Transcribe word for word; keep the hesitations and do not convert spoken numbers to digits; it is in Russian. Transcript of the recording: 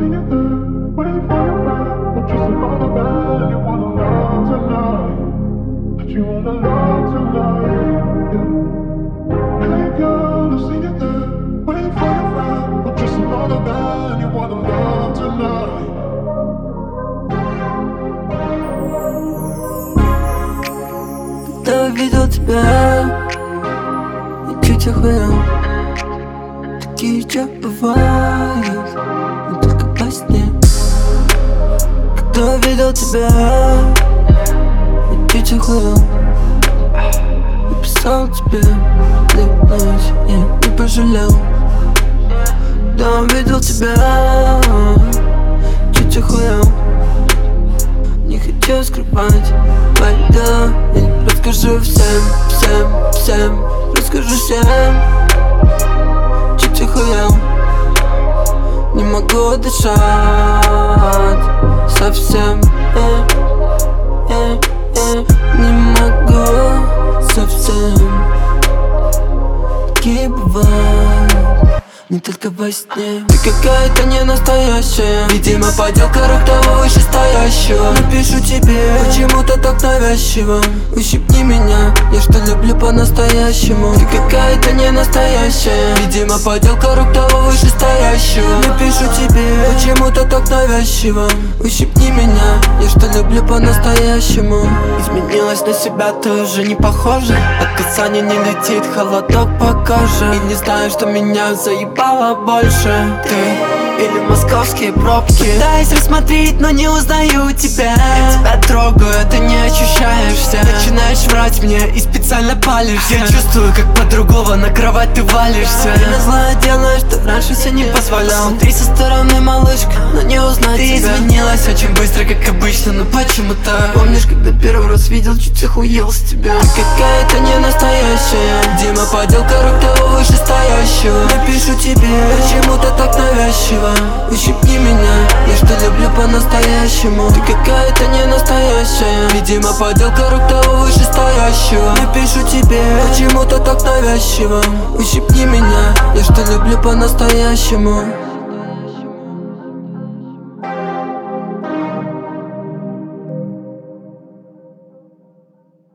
seen you there, waiting for your friend. But just another man you wanna love tonight. That you wanna love tonight, yeah. Hey girl, I've seen you there, waiting for your friend. But just another man you wanna love tonight. Когда увидел тебя, я чуть охуел. Такие вещи бывают, но только во сне. Когда увидел тебя, я чуть охуел. Написал тебе, клянусь, я не пожалел. Когда увидел тебя, чуть охуел. Не хочу скрывать твои дела. Я расскажу всем, всем, всем. Расскажу всем. Чуть охуел. Не могу дышать совсем, э, э, э. Не могу совсем. Такие бывают не только во сне. Ты какая-то не настоящая, видимо, подделка рук того вышестоящего. Напишу тебе почему-то так навязчиво. Ущипни меня, я что люблю по-настоящему. Ты какая-то не настоящая, видимо, подделка рук того вышестоящего. Напишу тебе почему-то так навязчиво. Ущипни меня, я что люблю по-настоящему. Изменилась на себя, ты уже не похожа. От касания не летит холодок по коже. И не знаю, что меня заебало больше, ты или московские пробки. Пытаюсь рассмотреть, но не узнаю тебя. Я тебя трогаю, ты не ощущаешься. Начинаешь врать мне и специально палишься. Я чувствую, как под другого на кровать ты валишься. Ты назло делаешь, что раньше все не позволял. Смотри со стороны, малышка, но не узнать ты тебя. Ты изменилась очень быстро, как обычно, но почему-то. Помнишь, когда первый раз видел, чуть охуел с тебя. Ты какая-то не настоящая, Дима, подделка рук того вышестоящего. Напишу тебе почему-то так навязчиво. Ущипни меня, я что люблю по-настоящему. Ты какая-то не настоящая, видимо, подделка рук того вышестоящего. Напишу тебе почему-то так навязчиво. Ущипни меня, я что люблю по-настоящему.